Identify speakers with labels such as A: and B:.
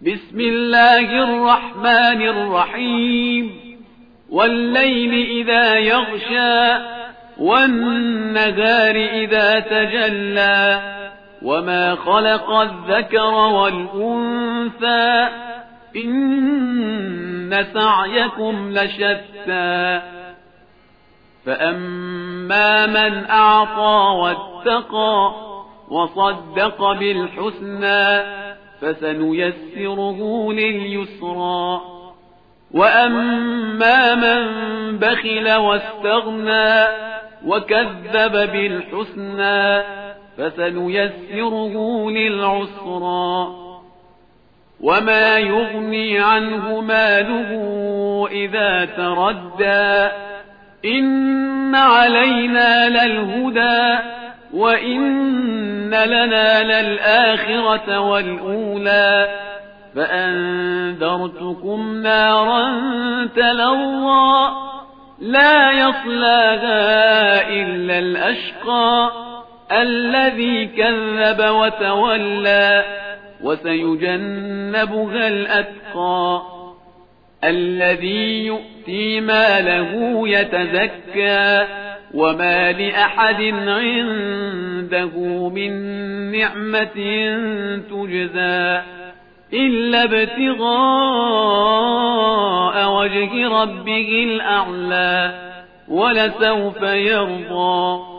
A: بسم الله الرحمن الرحيم والليل إذا يغشى والنهار إذا تجلى وما خلق الذكر والأنثى إن سعيكم لشتى فأما من أعطى واتقى وصدق بالحسنى فسنيسره لليسرى وأما من بخل واستغنى وكذب بالحسنى فسنيسره للعسرى وما يغني عنه ماله إذا تردى إن علينا للهدى وإن لنا للآخرة والأولى فأنذرتكم نارا تلظى لا يصلاها إلا الأشقى الذي كذب وتولى وسيجنبها الأتقى الذي يؤتي ماله يتزكى وما لأحد عنده من نعمة تجزى إلا ابتغاء وجه ربه الأعلى ولسوف يرضى